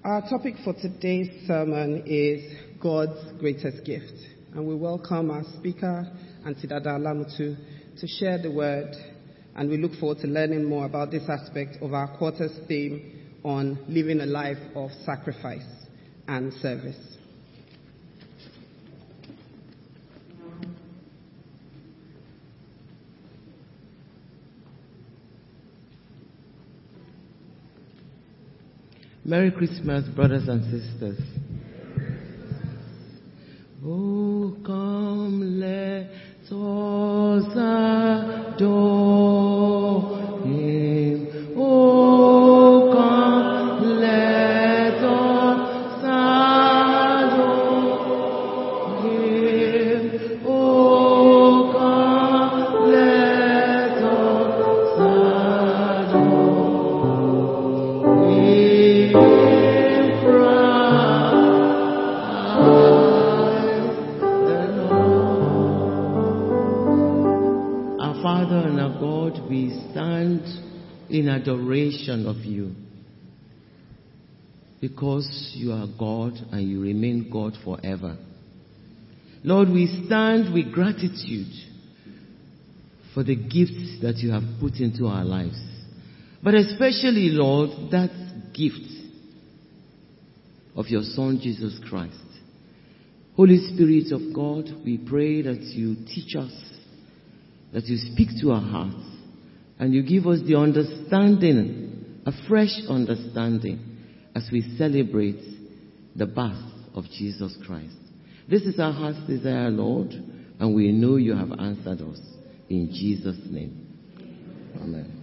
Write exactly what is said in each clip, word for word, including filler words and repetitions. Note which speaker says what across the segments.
Speaker 1: Our topic for today's sermon is God's greatest gift. And we welcome our speaker, Auntie Dada Alamutu, to share the word. And we look forward to learning more about this aspect of our quarter's theme on living a life of sacrifice and service.
Speaker 2: Merry Christmas, brothers and sisters. Oh, come, let us adore Him. Oh, come, let us adore Him. Oh, come, let us adore Him. Father and our God, we stand in adoration of you because you are God and you remain God forever. Lord, we stand with gratitude for the gifts that you have put into our lives. But especially, Lord, that gift of your Son, Jesus Christ. Holy Spirit of God, we pray that you teach us, that you speak to our hearts, and you give us the understanding, a fresh understanding, as we celebrate the birth of Jesus Christ. This is our heart's desire, Lord, and we know you have answered us. In Jesus' name. Amen.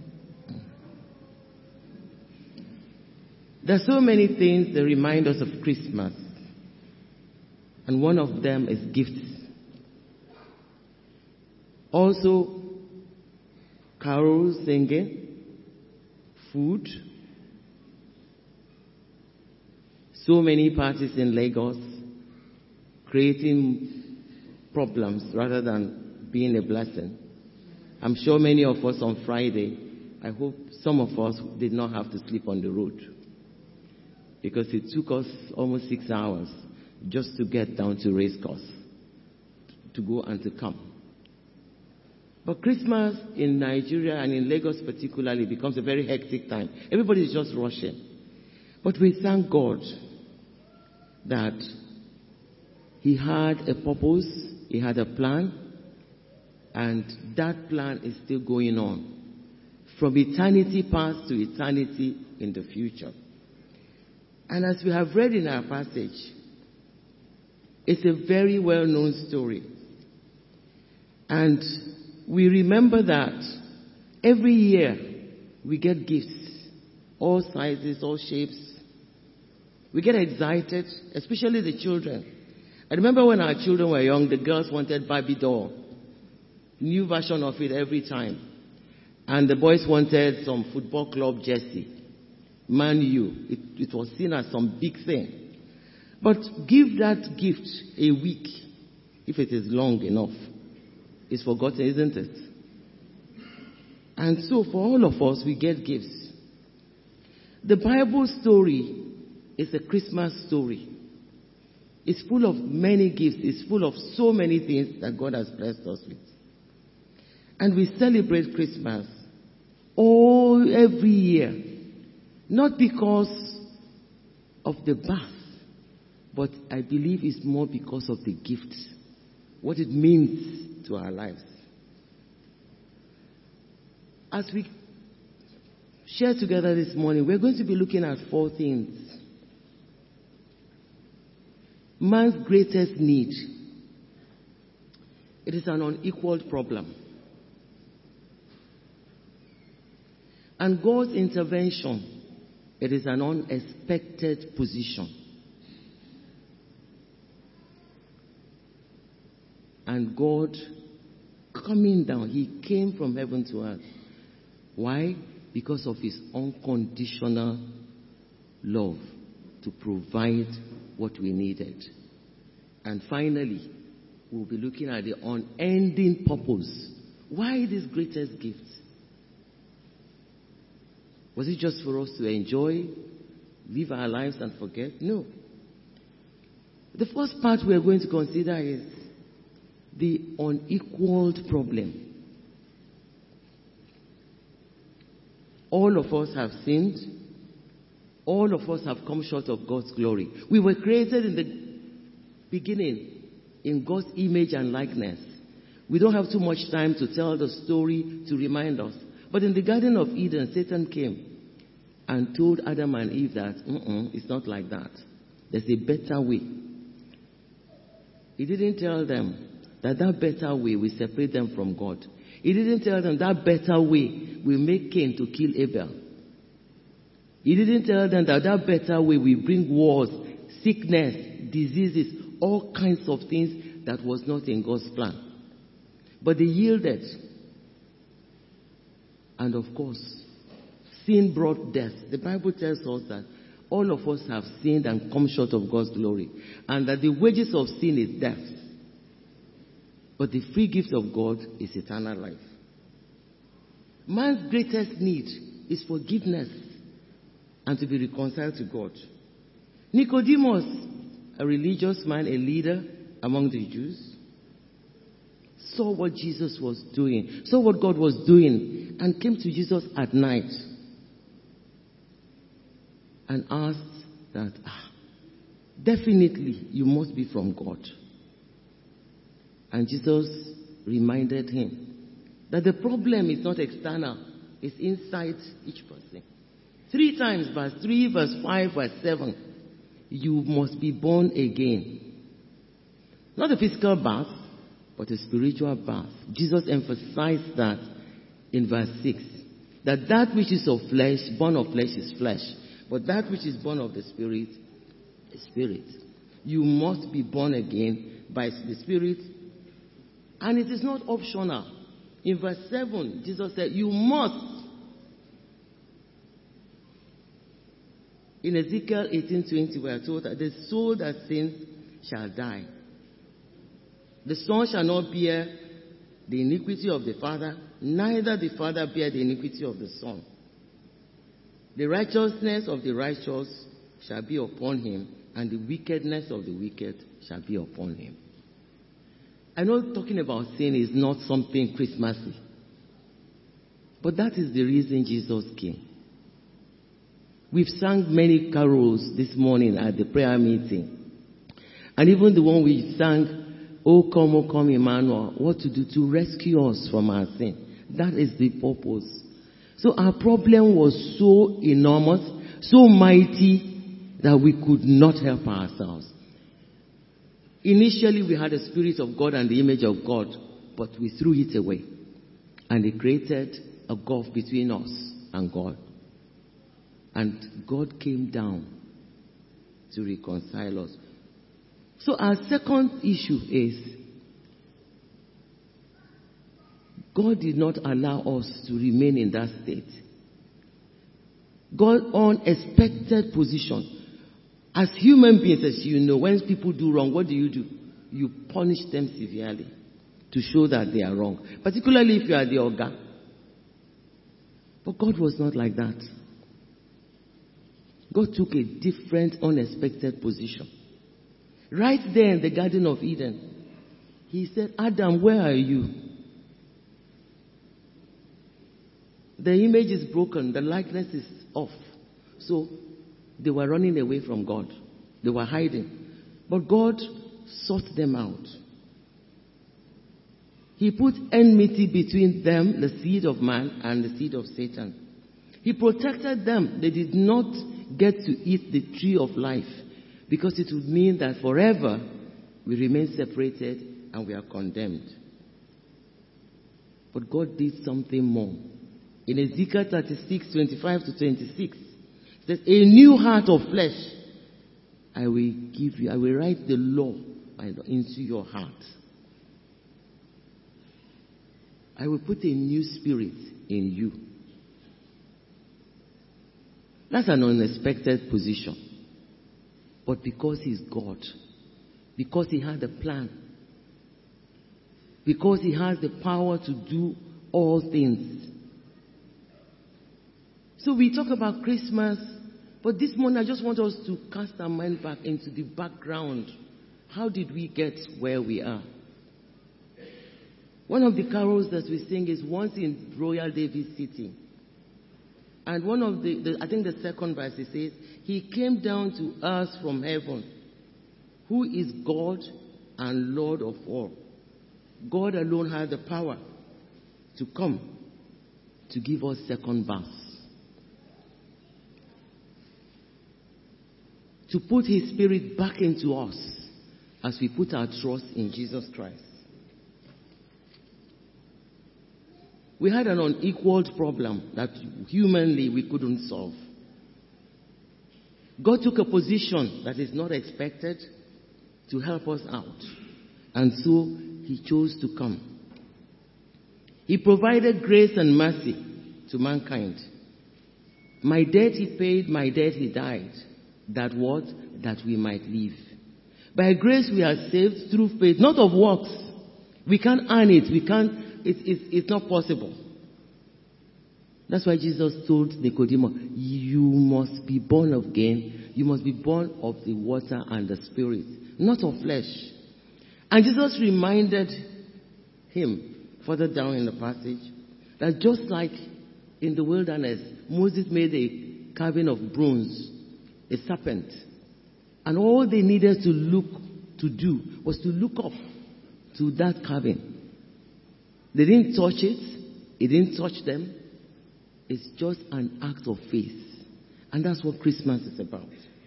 Speaker 2: There are so many things that remind us of Christmas, and one of them is gifts. Also, carols, singing, food. So many parties in Lagos creating problems rather than being a blessing. I'm sure many of us on Friday, I hope some of us did not have to sleep on the road, because it took us almost six hours just to get down to race course, to go and to come. But Christmas in Nigeria and in Lagos particularly becomes a very hectic time. Everybody is just rushing. But we thank God that He had a purpose, He had a plan, and that plan is still going on from eternity past to eternity in the future. And as we have read in our passage, it's a very well-known story. And we remember that every year we get gifts, all sizes, all shapes. We get excited, especially the children. I remember when our children were young, the girls wanted Barbie doll, new version of it every time. And the boys wanted some football club jersey, Man U. It, it was seen as some big thing. But give that gift a week, if it is long enough. It's forgotten, isn't it? And so for all of us, we get gifts. The Bible story is a Christmas story. It's full of many gifts. It's full of so many things that God has blessed us with. And we celebrate Christmas all every year. Not because of the birth, but I believe it's more because of the gifts, what it means to our lives. As we share together this morning, we're going to be looking at four things. Man's greatest need. It is an unequaled problem. And God's intervention. It is an unexpected position. And God coming down, He came from heaven to earth. Why? Because of His unconditional love to provide what we needed. And finally, we'll be looking at the unending purpose. Why this greatest gift? Was it just for us to enjoy live our lives and forget? No. The first part we are going to consider is the unequaled problem. All of us have sinned. All of us have come short of God's glory. We were created in the beginning in God's image and likeness. We don't have too much time to tell the story to remind us. But in the Garden of Eden, Satan came and told Adam and Eve that, Mm-mm, it's not like that. There's a better way. He didn't tell them that that better way will separate them from God. He didn't tell them that better way will make Cain to kill Abel. He didn't tell them that that better way will bring wars, sickness, diseases, all kinds of things that was not in God's plan. But they yielded. And of course, sin brought death. The Bible tells us that all of us have sinned and come short of God's glory. And that the wages of sin is death. But the free gift of God is eternal life. Man's greatest need is forgiveness and to be reconciled to God. Nicodemus, a religious man, a leader among the Jews, saw what Jesus was doing, saw what God was doing, and came to Jesus at night and asked that, ah, definitely you must be from God. And Jesus reminded him that the problem is not external, it's inside each person. Three times, verse three, verse five, verse seven, you must be born again. Not a physical birth, but a spiritual birth. Jesus emphasized that in verse six, that that which is of flesh, born of flesh is flesh, but that which is born of the Spirit is spirit. You must be born again by the Spirit, and it is not optional. In verse seven, Jesus said, you must. In Ezekiel eighteen twenty, we are told that the soul that sins shall die. The son shall not bear the iniquity of the father, neither the father bear the iniquity of the son. The righteousness of the righteous shall be upon him, and the wickedness of the wicked shall be upon him. I know talking about sin is not something Christmassy, but that is the reason Jesus came. We've sung many carols this morning at the prayer meeting. And even the one we sang, O come, O come, Emmanuel, what to do to rescue us from our sin. That is the purpose. So our problem was so enormous, so mighty, that we could not help ourselves. Initially, we had the Spirit of God and the image of God, but we threw it away. And it created a gulf between us and God. And God came down to reconcile us. So our second issue is, God did not allow us to remain in that state. God unexpected position. As human beings, as you know, when people do wrong, what do you do? You punish them severely to show that they are wrong. Particularly if you are the Oga. But God was not like that. God took a different, unexpected position. Right there in the Garden of Eden, he said, Adam, where are you? The image is broken. The likeness is off. So they were running away from God. They were hiding. But God sought them out. He put enmity between them, the seed of man, and the seed of Satan. He protected them. They did not get to eat the tree of life, because it would mean that forever we remain separated and we are condemned. But God did something more. In Ezekiel thirty-six, twenty-five to twenty-six, it says, a new heart of flesh I will give you. I will write the law into your heart. I will put a new spirit in you. That's an unexpected position. But because he's God, because he had a plan, because he has the power to do all things. So we talk about Christmas, But this morning, I just want us to cast our mind back into the background. How did we get where we are? One of the carols that we sing is Once in Royal David City. And one of the, the I think the second verse, it says, He came down to us from heaven, who is God and Lord of all. God alone has the power to come to give us second birth, to put His Spirit back into us as we put our trust in Jesus Christ. We had an unequaled problem that humanly we couldn't solve. God took a position that is not expected to help us out. And so He chose to come. He provided grace and mercy to mankind. My debt He paid, my debt He died. That what? That we might live. By grace we are saved through faith, not of works. We can't earn it. We can't, it, it, it's not possible. That's why Jesus told Nicodemus, you must be born again. You must be born of the water and the Spirit, not of flesh. And Jesus reminded him, further down in the passage, that just like in the wilderness, Moses made a carving of bronze, a serpent. And all they needed to look, to do, was to look up to that carving. They didn't touch it. It didn't touch them. It's just an act of faith. And that's what Christmas is about.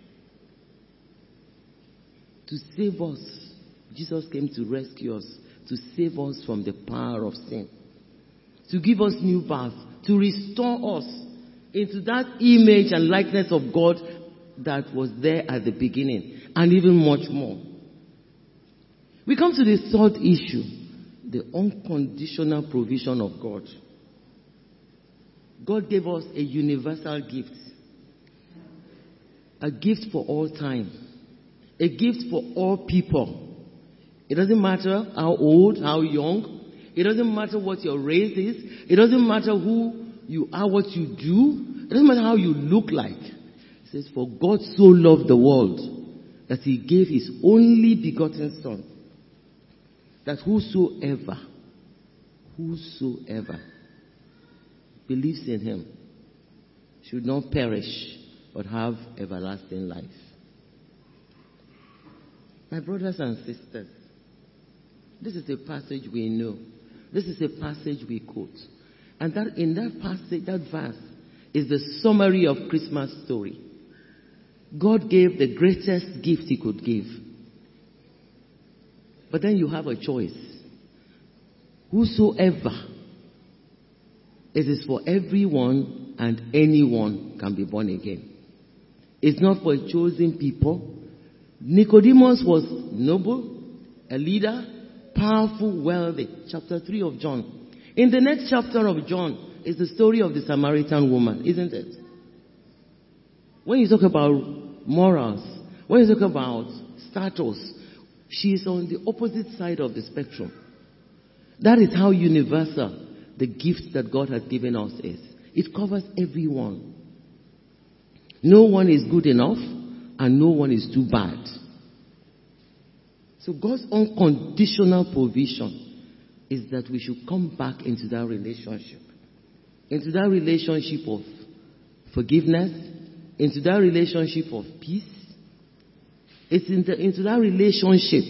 Speaker 2: To save us. Jesus came to rescue us, to save us from the power of sin, to give us new birth, to restore us into that image and likeness of God that was there at the beginning, and even much more. We come to the third issue, the unconditional provision of God. God gave us a universal gift, a gift for all time, a gift for all people. It doesn't matter how old, how young. It doesn't matter what your race is. It doesn't matter who you are, what you do. It doesn't matter how you look like. It says, for God so loved the world that He gave His only begotten Son, that whosoever, whosoever believes in Him should not perish but have everlasting life. My brothers and sisters, this is a passage we know. This is a passage we quote. And that in that passage, that verse, is the summary of Christmas story. God gave the greatest gift He could give. But then you have a choice. Whosoever. It is for everyone and anyone can be born again. It's not for chosen people. Nicodemus was noble, a leader, powerful, wealthy. Chapter three of John. In the next chapter of John is the story of the Samaritan woman, isn't it? When you talk about morals, when you talk about status, she is on the opposite side of the spectrum. That is how universal the gift that God has given us is. It covers everyone. No one is good enough and no one is too bad. So God's unconditional provision is that we should come back into that relationship. Into that relationship of forgiveness. Into that relationship of peace. It's into, into that relationship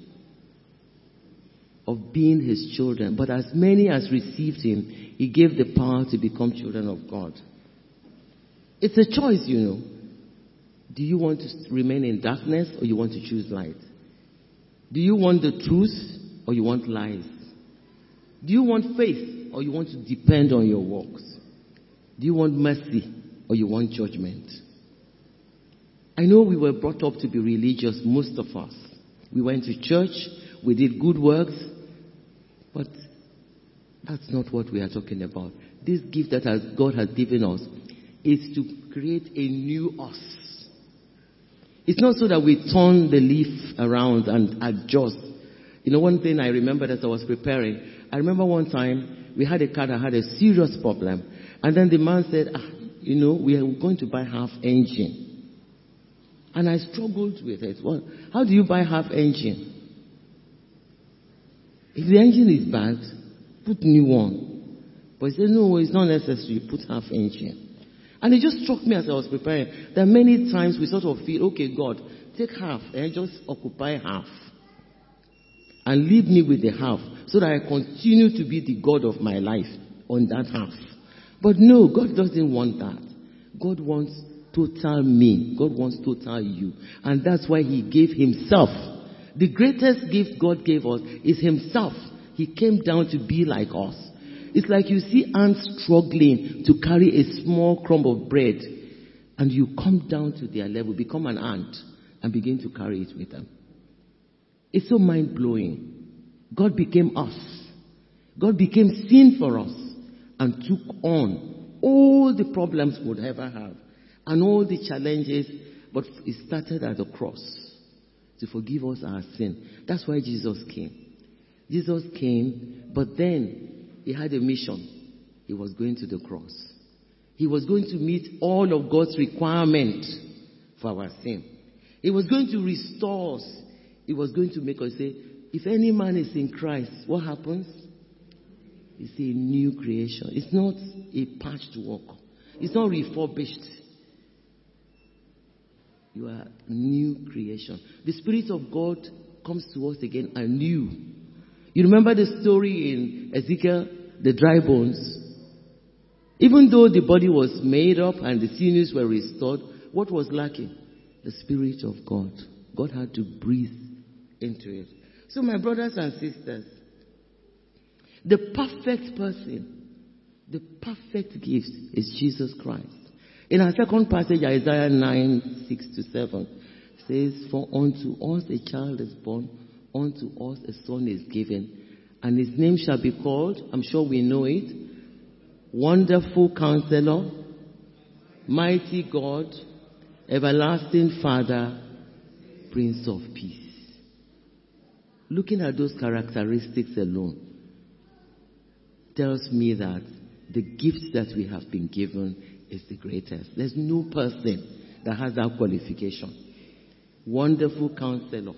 Speaker 2: of being His children. But as many as received Him, He gave the power to become children of God. It's a choice, you know. Do you want to remain in darkness or you want to choose light? Do you want the truth or you want lies? Do you want faith or you want to depend on your works? Do you want mercy or you want judgment? I know we were brought up to be religious, most of us. We went to church, we did good works, but that's not what we are talking about. This gift that has, God has given us is to create a new us. It's not so that we turn the leaf around and adjust. You know, one thing I remember as I was preparing, I remember one time we had a car that had a serious problem. And then the man said, ah, you know, we are going to buy half engine. And I struggled with it. Well, how do you buy half engine? If the engine is bad, put new one. But he said, no, it's not necessary. Put half engine. And it just struck me as I was preparing that many times we sort of feel, okay, God, take half and just occupy half. And leave me with the half so that I continue to be the God of my life on that half. But no, God doesn't want that. God wants total me. God wants total you. And that's why he gave himself. The greatest gift God gave us is himself. He came down to be like us. It's like you see ants struggling to carry a small crumb of bread, and you come down to their level, become an ant, and begin to carry it with them. It's so mind-blowing. God became us. God became sin for us and took on all the problems we would ever have and all the challenges, but it started at the cross to forgive us our sin. That's why Jesus came. Jesus came, but then he had a mission. He was going to the cross. He was going to meet all of God's requirements for our sin. He was going to restore us. He was going to make us say, if any man is in Christ, what happens? It's a new creation. It's not a patchwork. It's not refurbished. You are a new creation. The Spirit of God comes to us again anew. You remember the story in Ezekiel, the dry bones? Even though the body was made up and the sinews were restored, what was lacking? The Spirit of God. God had to breathe into it. So my brothers and sisters, the perfect person, the perfect gift is Jesus Christ. In our second passage, Isaiah nine, six to seven, says, for unto us a child is born, unto us a son is given, and his name shall be called, I'm sure we know it, Wonderful Counselor, Mighty God, Everlasting Father, Prince of Peace. Looking at those characteristics alone tells me that the gift that we have been given is the greatest. There's no person that has that qualification. Wonderful Counselor,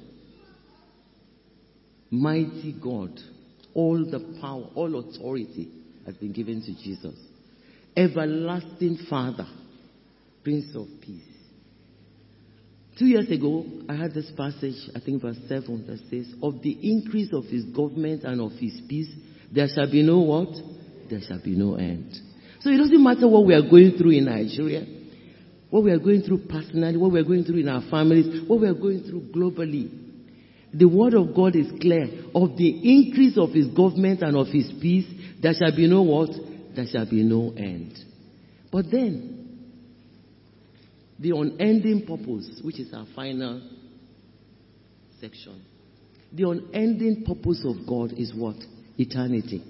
Speaker 2: Mighty God, all the power, all authority has been given to Jesus. Everlasting Father, Prince of Peace. Two years ago, I had this passage, I think verse seven, that says, of the increase of his government and of his peace, there shall be no what? There shall be no end. So it doesn't matter what we are going through in Nigeria, what we are going through personally, what we are going through in our families, what we are going through globally. The word of God is clear. Of the increase of his government and of his peace, there shall be no what? There shall be no end. But then, the unending purpose, which is our final section. The unending purpose of God is what? Eternity.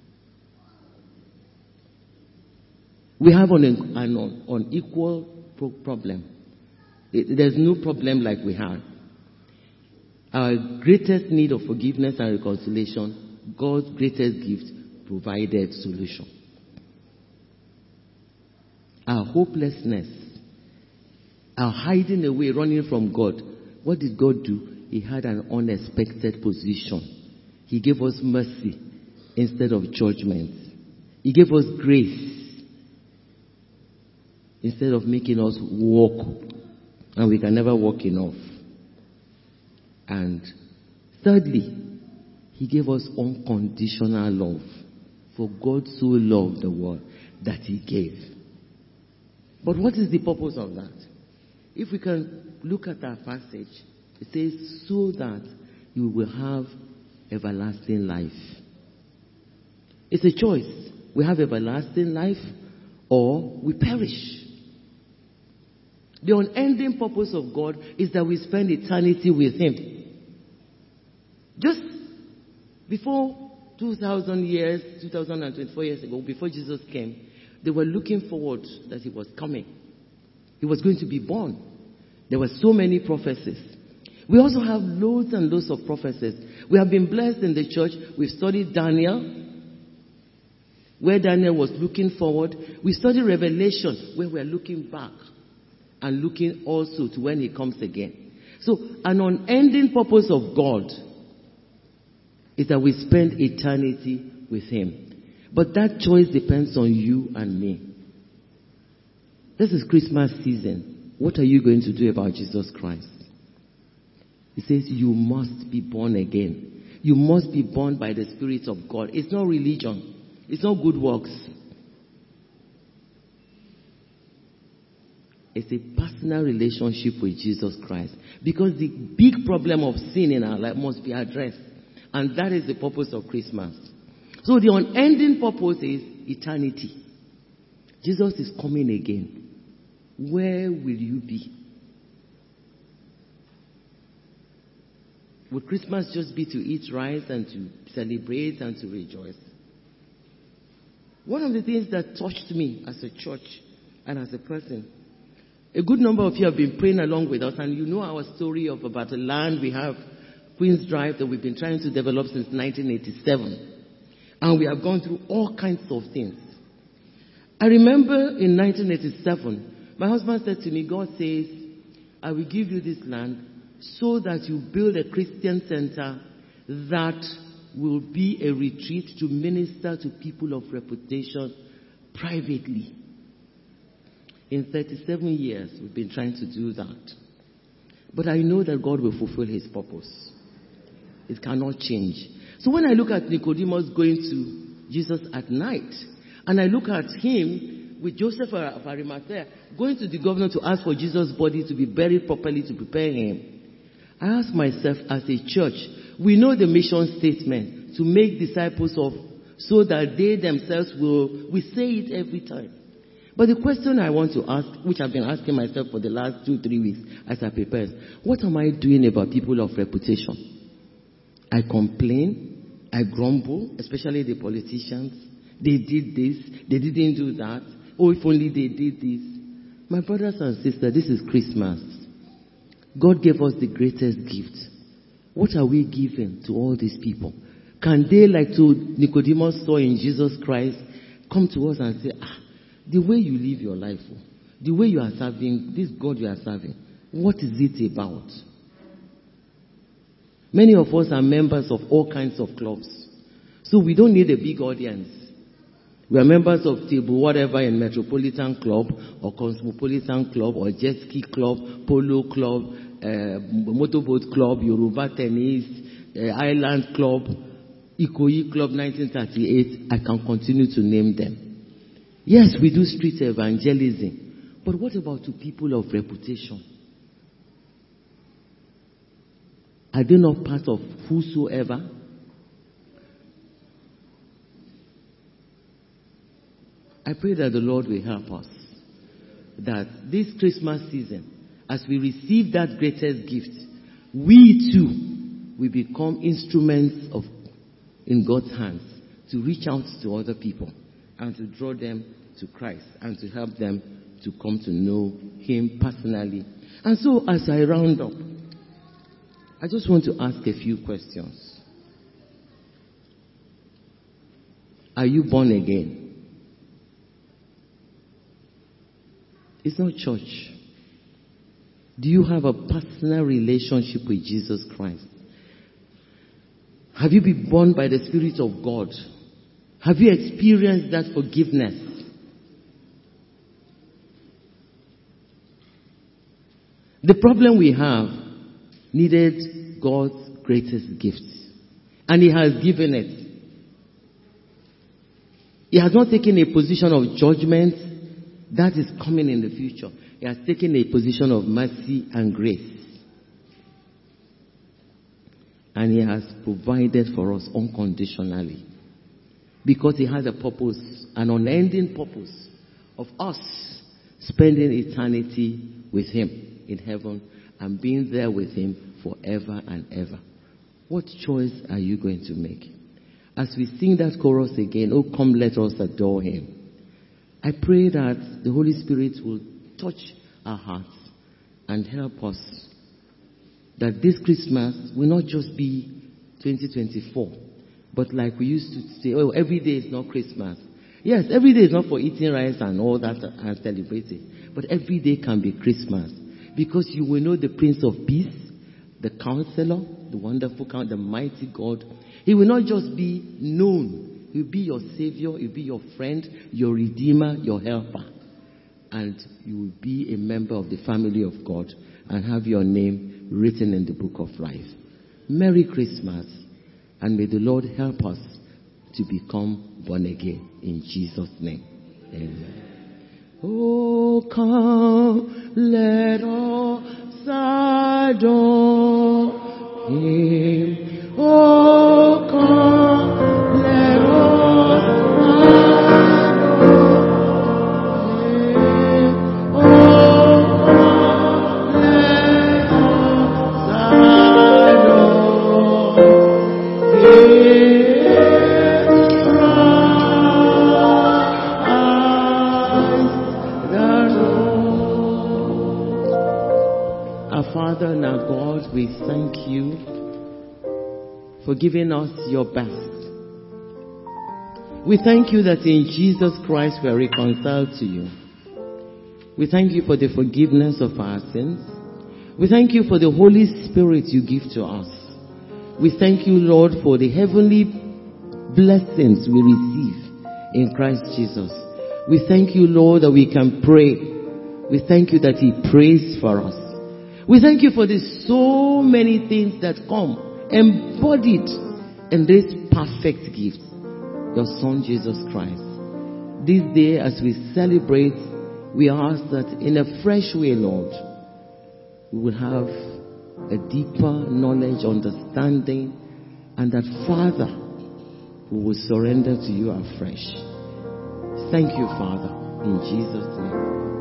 Speaker 2: We have an, an unequal problem. There's no problem like we had. Our greatest need of forgiveness and reconciliation, God's greatest gift, provided solution. Our hopelessness, our hiding away, running from God, what did God do? He had an unexpected position. He gave us mercy instead of judgment. He gave us grace instead of making us walk, and we can never walk enough. And thirdly, he gave us unconditional love. For God so loved the world that he gave. But what is the purpose of that? If we can look at our passage, it says, so that you will have everlasting life. It's a choice. We have everlasting life or we perish. The unending purpose of God is that we spend eternity with him. Just before two thousand years, two thousand twenty-four years ago, before Jesus came, they were looking forward that he was coming. He was going to be born. There were so many prophecies. We also have loads and loads of prophecies. We have been blessed in the church. We've studied Daniel. where Daniel was looking forward. We study Revelation, where we're looking back and looking also to when he comes again. So, an unending purpose of God is that we spend eternity with him. But that choice depends on you and me. This is Christmas season. What are you going to do about Jesus Christ? He says you must be born again. You must be born by the Spirit of God. It's not religion. It's not good works. It's a personal relationship with Jesus Christ. Because the big problem of sin in our life must be addressed. And that is the purpose of Christmas. So the unending purpose is eternity. Jesus is coming again. Where will you be? Would Christmas just be to eat rice and to celebrate and to rejoice? One of the things that touched me as a church and as a person, a good number of you have been praying along with us, and you know our story of about a land we have, Queen's Drive, that we've been trying to develop since nineteen eighty-seven. And we have gone through all kinds of things. I remember in nineteen eighty-seven, my husband said to me, God says, I will give you this land so that you build a Christian center that will be a retreat to minister to people of reputation privately. In thirty-seven years, we've been trying to do that. But I know that God will fulfill his purpose. It cannot change. So when I look at Nicodemus going to Jesus at night, and I look at him with Joseph of Arimathea going to the governor to ask for Jesus' body to be buried properly to prepare him, I ask myself, as a church, we know the mission statement, to make disciples of, so that they themselves will, we say it every time. But the question I want to ask, which I've been asking myself for the last two, three weeks as I prepare, what am I doing about people of reputation? I complain, I grumble, especially the politicians. They did this, they didn't do that. Oh, if only they did this. My brothers and sisters, this is Christmas. God gave us the greatest gift. What are we giving to all these people? Can they, like to Nicodemus saw in Jesus Christ, come to us and say, ah, the way you live your life, the way you are serving, this God you are serving, what is it about? Many of us are members of all kinds of clubs. So we don't need a big audience. We are members of table whatever in Metropolitan Club or Cosmopolitan Club or Jet Ski Club, Polo Club, uh, Motorboat Club, Yoruba Tennis, uh, Island Club, Ikoyi Club nineteen thirty-eight. I can continue to name them. Yes, we do street evangelism. But what about to people of reputation? Are they not part of whosoever? I pray that the Lord will help us. That this Christmas season, as we receive that greatest gift, we too will become instruments of in God's hands to reach out to other people and to draw them to Christ and to help them to come to know him personally. And so as I round up, I just want to ask a few questions. Are you born again? It's not church. Do you have a personal relationship with Jesus Christ? Have you been born by the Spirit of God? Have you experienced that forgiveness? The problem we have needed God's greatest gift. And he has given it. He has not taken a position of judgment that is coming in the future. He has taken a position of mercy and grace. And he has provided for us unconditionally. Because he has a purpose, an unending purpose of us spending eternity with him in heaven and being there with him forever and ever. What choice are you going to make? As we sing that chorus again, oh come let us adore him. I pray that the Holy Spirit will touch our hearts and help us. That this Christmas will not just be twenty twenty-four, but like we used to say, oh, every day is not Christmas. Yes, every day is not for eating rice and all that and celebrating. But every day can be Christmas. Because you will know the Prince of Peace, the Counselor, the wonderful Counselor, the mighty God. He will not just be known. He will be your Savior, he will be your friend, your Redeemer, your Helper. And you will be a member of the family of God and have your name written in the book of life. Merry Christmas. And may the Lord help us to become born again. In Jesus' name. Amen. Oh, come, let us adore Him. Oh, come, let us adore Him. Oh, come, let us adore Him. Father and our God, we thank you for giving us your best. We thank you that in Jesus Christ we are reconciled to you. We thank you for the forgiveness of our sins. We thank you for the Holy Spirit you give to us. We thank you, Lord, for the heavenly blessings we receive in Christ Jesus. We thank you, Lord, that we can pray. We thank you that He prays for us. We thank you for the so many things that come embodied in this perfect gift, your Son Jesus Christ. This day as we celebrate, we ask that in a fresh way, Lord, we will have a deeper knowledge, understanding, and that Father, we will surrender to you afresh. Thank you, Father, in Jesus' name.